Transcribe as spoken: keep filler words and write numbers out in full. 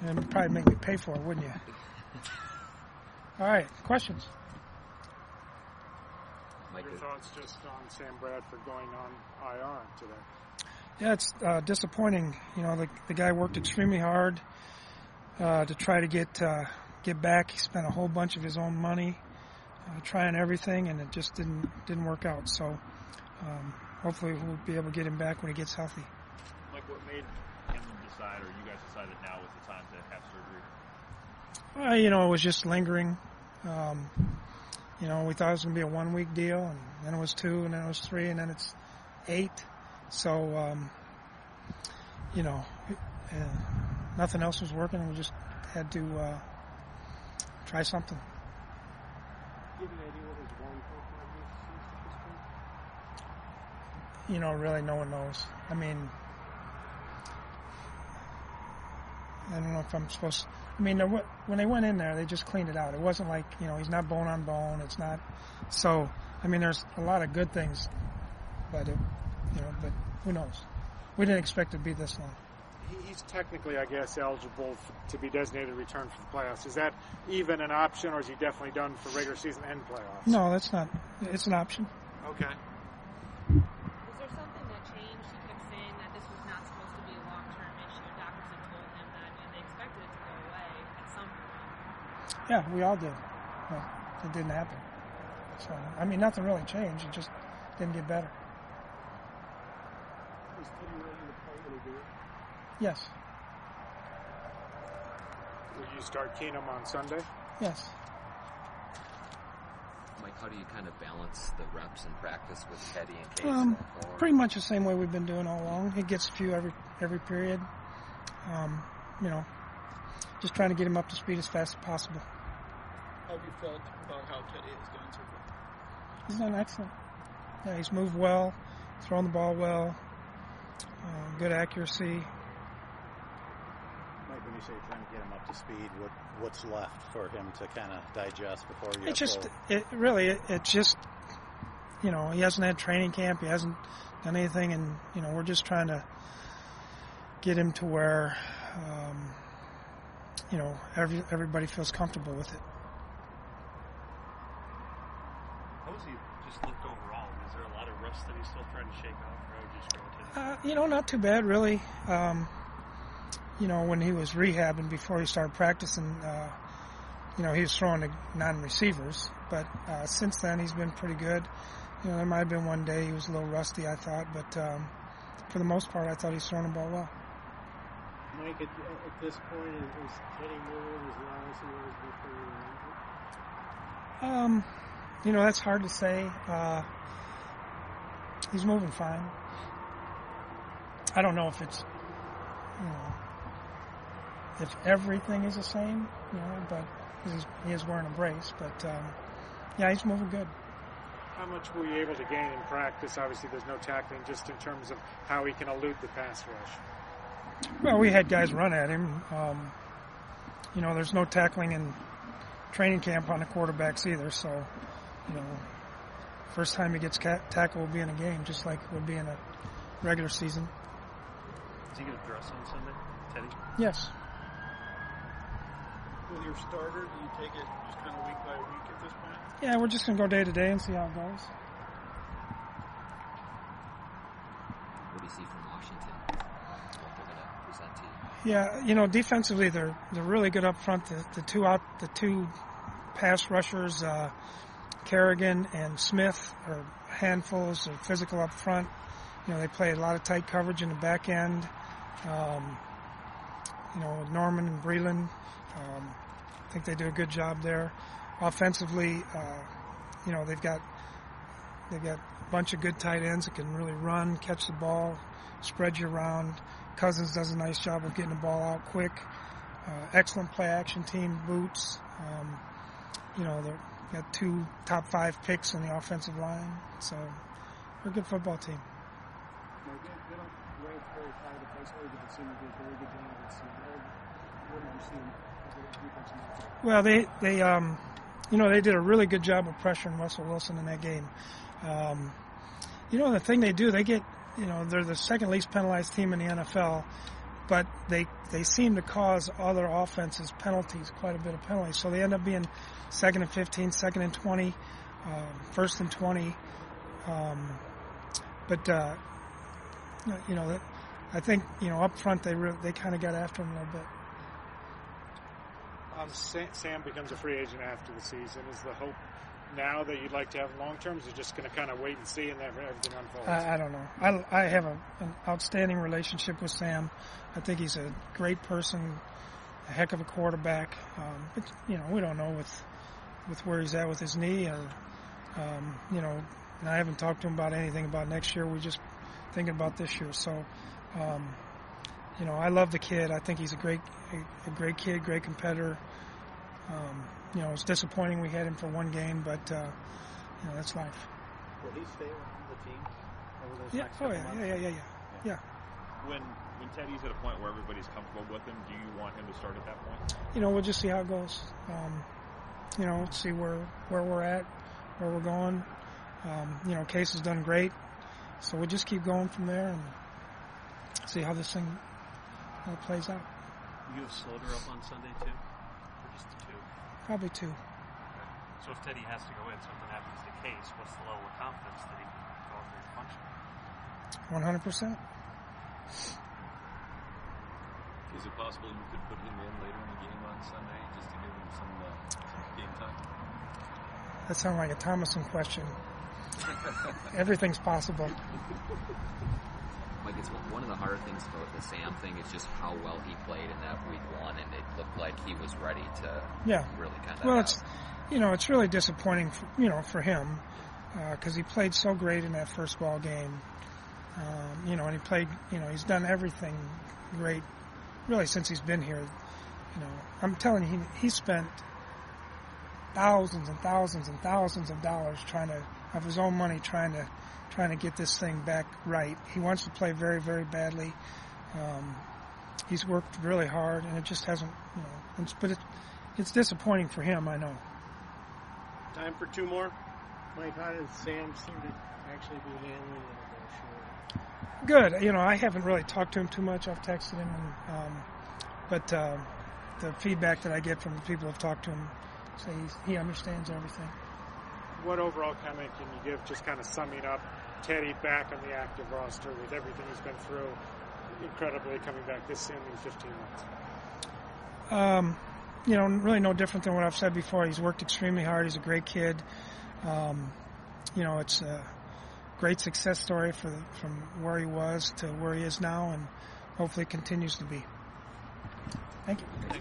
And it'd probably make me pay for it, wouldn't you? All right, questions? Your thoughts just on Sam Bradford going on I R today? Yeah, it's uh, disappointing. You know, the, the guy worked extremely hard uh, to try to get uh, get back. He spent a whole bunch of his own money uh, trying everything, and it just didn't didn't work out. So um, hopefully we'll be able to get him back when he gets healthy. Like, what made him decide, or you guys decide that now was the time to have surgery? Uh, you know, it was just lingering. Um, you know, we thought it was going to be a one-week deal, and then it was two, and then it was three, and then it's eight. So, um, you know, uh, nothing else was working, and we just had to uh, try something. Do you have any idea what his warm profile is at this point? You know, really, no one knows. I mean, I don't know if I'm supposed to. I mean, when they went in there, they just cleaned it out. It wasn't like, you know, he's not bone on bone. It's not. So, I mean, there's a lot of good things, but, it, you know, but who knows? We didn't expect it to be this long. He's technically, I guess, eligible for, to be designated return for the playoffs. Is that even an option, or is he definitely done for regular season and playoffs? No, that's not. It's an option. Okay. Was there something that changed? He kept saying that this was not supposed to be a long-term issue. Doctors had told him that, and they expected it to go away at some point. Yeah, we all did. But it didn't happen. So, I mean, nothing really changed. It just didn't get better. Was Teddy ready to play when he did? Yes. Will you start Keenum on Sunday? Yes. Mike, how do you kind of balance the reps in practice with Teddy in case? Um, or... pretty much the same way we've been doing all along. He gets a few every every period. Um, you know, just trying to get him up to speed as fast as possible. How have you felt about how Teddy has done so far? He's done excellent. Yeah, he's moved well, thrown the ball well, uh, good accuracy. Mike, when you say you're trying to get him up to speed, what what's left for him to kind of digest before you? It's just, it really, it, it's just, you know, he hasn't had training camp, he hasn't done anything, and you know, we're just trying to get him to where, um, you know, every, everybody feels comfortable with it. How was he just looked overall? Is there a lot of rust that he's still trying to shake off, or just relative? Uh, you know, not too bad, really. Um, you know, when he was rehabbing before he started practicing, uh, you know, he was throwing to non-receivers. But uh, since then, he's been pretty good. You know, there might have been one day he was a little rusty, I thought. But um, for the most part, I thought he's throwing the ball well. Mike, at, at this point, is, is Teddy moving as well as he was before he was injured? Um, you know, that's hard to say. Uh, he's moving fine. I don't know if it's, you know, if everything is the same, you know, but he's, he is wearing a brace. But, um, yeah, he's moving good. How much were you able to gain in practice? Obviously, there's no tackling, just in terms of how he can elude the pass rush. Well, we had guys run at him. Um, you know, there's no tackling in training camp on the quarterbacks either. So, you know, first time he gets ca- tackled will be in a game, just like it would be in a regular season. Is he going to dress on Sunday, Teddy? Yes. With your starter, do you take it just kind of week by week at this point? Yeah, we're just going to go day to day and see how it goes. What do you see from Washington? What they're going to present to you? Yeah, you know, defensively they're they're really good up front. The, the two out the two pass rushers, uh, Kerrigan and Smith, are handfuls. They're physical up front. You know, they play a lot of tight coverage in the back end. Um, you know, Norman and Breland, um, I think they do a good job there. Offensively, uh, you know, they've got they've got a bunch of good tight ends that can really run, catch the ball, spread you around. Cousins does a nice job of getting the ball out quick. Uh, excellent play action team, Boots. Um, you know, they've got two top five picks on the offensive line, so they're a good football team. They don't rank very high to place over the team. They did a very good job this season. What did you see in the defense matchup? Well, they, they um, you know, they did a really good job of pressuring Russell Wilson in that game. Um, you know, the thing they do, they get, you know, they're the second least penalized team in the N F L. but they they seem to cause other offenses penalties, quite a bit of penalties. So they end up being second and fifteen, second and twenty, um, first and twenty. Um, but uh, you know, I think you know up front they re- they kind of got after him a little bit. Um, Sam becomes a free agent after the season. Is the hope now that you'd like to have long term? Is it just going to kind of wait and see and then everything unfolds? I, I don't know. I, I have a, an outstanding relationship with Sam. I think he's a great person, a heck of a quarterback. Um, but you know, we don't know with with where he's at with his knee, or um, you know, and I haven't talked to him about anything about next year. We're just thinking about this year. So, um, you know, I love the kid. I think he's a great a, a great kid, great competitor. Um, you know, it's disappointing we had him for one game, but uh, you know, that's life. Will he stay around the team over those Yeah. next Oh couple yeah. months? Yeah. Yeah. Yeah. Yeah. Yeah. When when Teddy's at a point where everybody's comfortable with him, do you want him to start at that point? You know, we'll just see how it goes. Um, you know, see where where we're at, where we're going. Um, you know, Case has done great, so we'll just keep going from there and see how this thing uh, plays out. You have Slaughter up on Sunday too, or just the two? Probably two. So if Teddy has to go in, something happens to Case, what's the level of confidence that he can go out there and function? One hundred percent. Is it possible you could put him in later in the game on Sunday just to give him some, uh, some game time? That sounds like a Thomason question. Everything's possible. Mike, it's one of the hard things about the Sam thing is just how well he played in that week one, and it looked like he was ready to Yeah. really kind of. Well, it's you know it's really disappointing for, you know for him because uh, he played so great in that first ball game. Um, you know, and he played. You know, he's done everything great, really since he's been here. You know, I'm telling you, he he spent thousands and thousands and thousands of dollars trying to of his own money trying to trying to get this thing back right. He wants to play very, very badly. Um, he's worked really hard, and it just hasn't, you know. It's, but it, it's disappointing for him, I know. Time for two more. Mike, how did Sam seem to actually be handling it about Good. You know, I haven't really talked to him too much. I've texted him, and, um, but uh, the feedback that I get from the people who've talked to him say he's, he understands everything. What overall comment can you give, just kind of summing up Teddy back on the active roster with everything he's been through, incredibly coming back this soon in fifteen months? Um, you know, really no different than what I've said before. He's worked extremely hard. He's a great kid. Um, you know, it's a great success story for from where he was to where he is now, and hopefully continues to be. Thank you.